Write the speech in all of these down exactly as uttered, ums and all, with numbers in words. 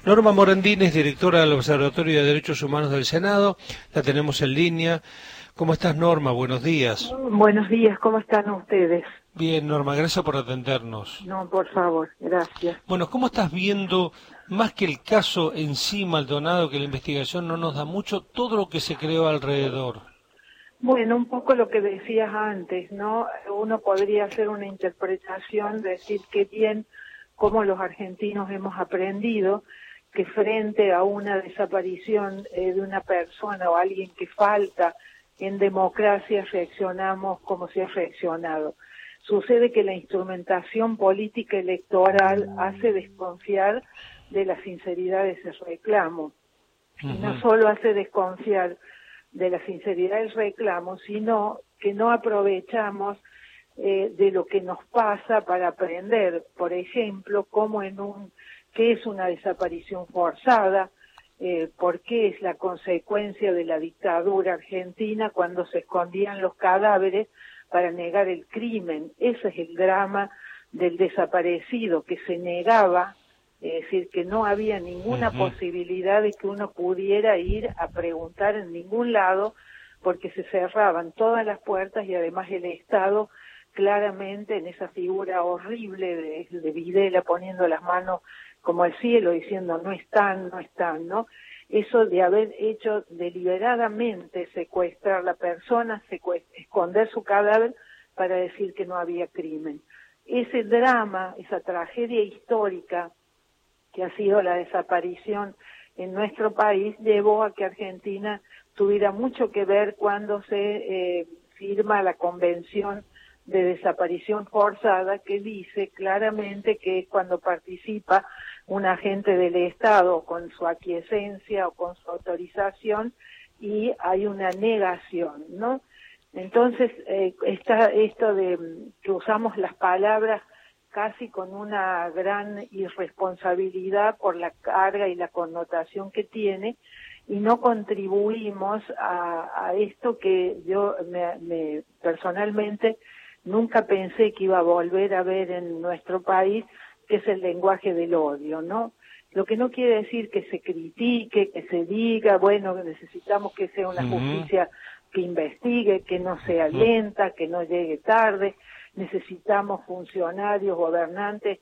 Norma Morandini es directora del Observatorio de Derechos Humanos del Senado, la tenemos en línea. ¿Cómo estás, Norma? Buenos días. Buenos días, ¿cómo están ustedes? Bien, Norma, gracias por atendernos. No, por favor, gracias. Bueno, ¿cómo estás viendo, más que el caso en sí, Maldonado, que la investigación no nos da mucho, todo lo que se creó alrededor? Bueno, un poco lo que decías antes, ¿no? Uno podría hacer una interpretación, decir que bien cómo los argentinos hemos aprendido que frente a una desaparición eh, de una persona o alguien que falta en democracia reaccionamos como se ha reaccionado. Sucede que la instrumentación política electoral hace desconfiar de la sinceridad de ese reclamo. Uh-huh. Y no solo hace desconfiar de la sinceridad del reclamo, sino que no aprovechamos eh, de lo que nos pasa para aprender, por ejemplo, cómo en un, qué es una desaparición forzada, eh, por qué es la consecuencia de la dictadura argentina cuando se escondían los cadáveres para negar el crimen. Ese es el drama del desaparecido, que se negaba, es decir, que no había ninguna uh-huh. posibilidad de que uno pudiera ir a preguntar en ningún lado, porque se cerraban todas las puertas y además el Estado claramente en esa figura horrible de, de Videla poniendo las manos como al cielo diciendo no están, no están, ¿no? Eso de haber hecho deliberadamente secuestrar a la persona, esconder su cadáver para decir que no había crimen. Ese drama, esa tragedia histórica que ha sido la desaparición en nuestro país, llevó a que Argentina tuviera mucho que ver cuando se eh, firma la Convención de Desaparición Forzada, que dice claramente que cuando participa un agente del Estado con su aquiescencia o con su autorización y hay una negación, ¿no? Entonces, eh, está esto de que usamos las palabras casi con una gran irresponsabilidad por la carga y la connotación que tiene, y no contribuimos a, a esto que yo me, me, personalmente nunca pensé que iba a volver a ver en nuestro país, que es el lenguaje del odio, ¿no? Lo que no quiere decir que se critique, que se diga, bueno, necesitamos que sea una justicia que investigue, que no sea lenta, que no llegue tarde. Necesitamos funcionarios, gobernantes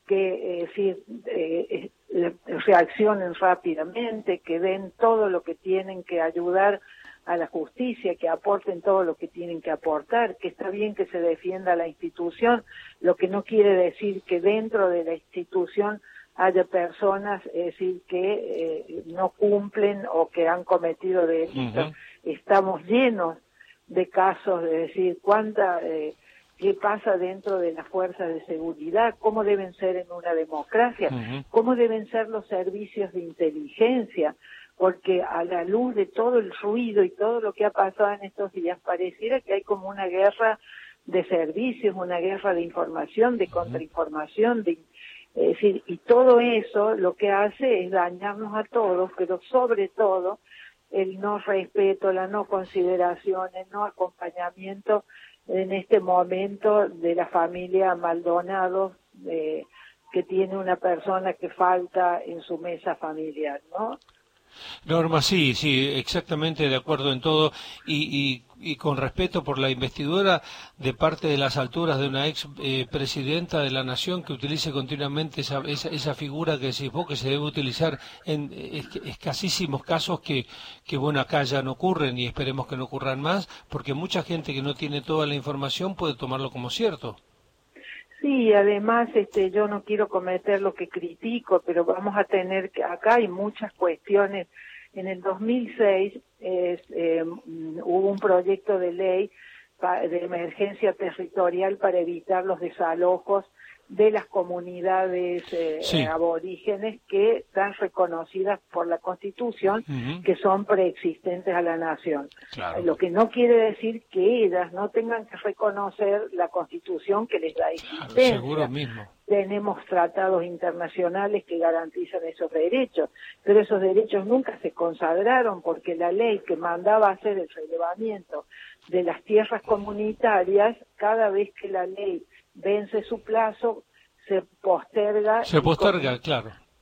que eh, sí, eh, eh, reaccionen rápidamente, que den todo lo que tienen que ayudar a la justicia, que aporten todo lo que tienen que aportar, que está bien que se defienda la institución, lo que no quiere decir que dentro de la institución haya personas, es decir, que eh, no cumplen o que han cometido delitos. Uh-huh. Estamos llenos de casos de decir cuánta... Eh, qué pasa dentro de las fuerzas de seguridad, cómo deben ser en una democracia, uh-huh. cómo deben ser los servicios de inteligencia, porque a la luz de todo el ruido y todo lo que ha pasado en estos días, pareciera que hay como una guerra de servicios, una guerra de información, de contrainformación, de, es decir, y todo eso lo que hace es dañarnos a todos, pero sobre todo el no respeto, la no consideración, el no acompañamiento en este momento de la familia Maldonado, eh, que tiene una persona que falta en su mesa familiar, ¿no? Norma, sí, sí, exactamente de acuerdo en todo, y, y, y con respeto por la investidura de parte de las alturas de una ex eh, presidenta de la Nación que utilice continuamente esa, esa, esa figura que decís vos, que se debe utilizar en es, escasísimos casos que, que, bueno, acá ya no ocurren y esperemos que no ocurran más, porque mucha gente que no tiene toda la información puede tomarlo como cierto. Sí, además este, yo no quiero cometer lo que critico, pero vamos a tener que, acá hay muchas cuestiones. En el dos mil seis eh, eh, hubo un proyecto de ley pa, de emergencia territorial para evitar los desalojos de las comunidades eh, sí. aborígenes que están reconocidas por la Constitución, uh-huh. que son preexistentes a la nación. Claro. Lo que no quiere decir que ellas no tengan que reconocer la Constitución que les da existencia. Claro, seguro mismo. Tenemos tratados internacionales que garantizan esos derechos, pero esos derechos nunca se consagraron porque la ley que mandaba hacer el relevamiento de las tierras comunitarias, cada vez que la ley vence su plazo, se posterga. Se posterga, con, claro.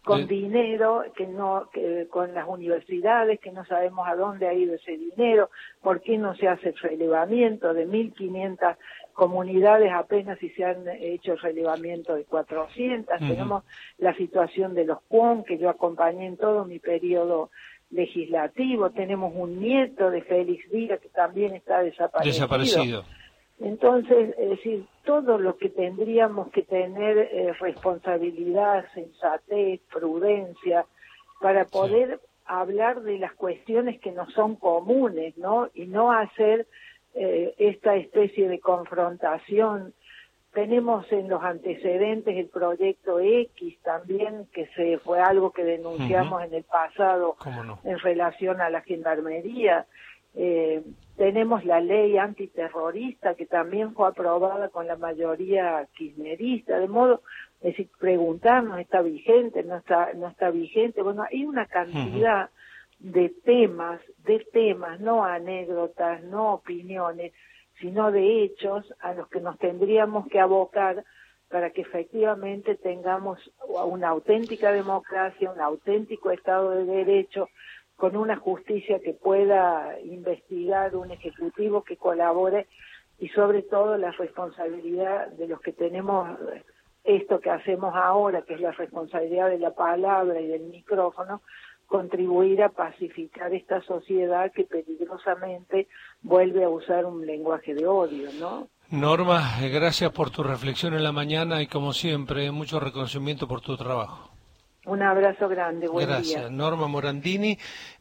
con de... dinero, que no, que con las universidades, que no sabemos a dónde ha ido ese dinero, por qué no se hace el relevamiento de mil quinientas comunidades apenas si se han hecho el relevamiento de cuatrocientas. Uh-huh. Tenemos la situación de los P U M, que yo acompañé en todo mi periodo legislativo. Tenemos un nieto de Félix Díaz que también está desaparecido. Desaparecido. Entonces, es decir, todo lo que tendríamos que tener eh, responsabilidad, sensatez, prudencia, para poder sí. hablar de las cuestiones que nos son comunes, ¿no? Y no hacer eh, esta especie de confrontación. Tenemos en los antecedentes el proyecto X también, que se fue algo que denunciamos uh-huh. en el pasado no? en relación a la gendarmería. Eh, tenemos la ley antiterrorista que también fue aprobada con la mayoría kirchnerista, de modo, es decir, preguntarnos, ¿está vigente? ¿No está, no está vigente? Bueno, hay una cantidad uh-huh. de temas, de temas, no anécdotas, no opiniones, sino de hechos a los que nos tendríamos que abocar para que efectivamente tengamos una auténtica democracia, un auténtico Estado de Derecho, con una justicia que pueda investigar, un ejecutivo que colabore y sobre todo la responsabilidad de los que tenemos esto que hacemos ahora, que es la responsabilidad de la palabra y del micrófono, contribuir a pacificar esta sociedad que peligrosamente vuelve a usar un lenguaje de odio, ¿no? Norma, gracias por tu reflexión en la mañana y como siempre, mucho reconocimiento por tu trabajo. Un abrazo grande, buen Gracias. día. Norma Morandini.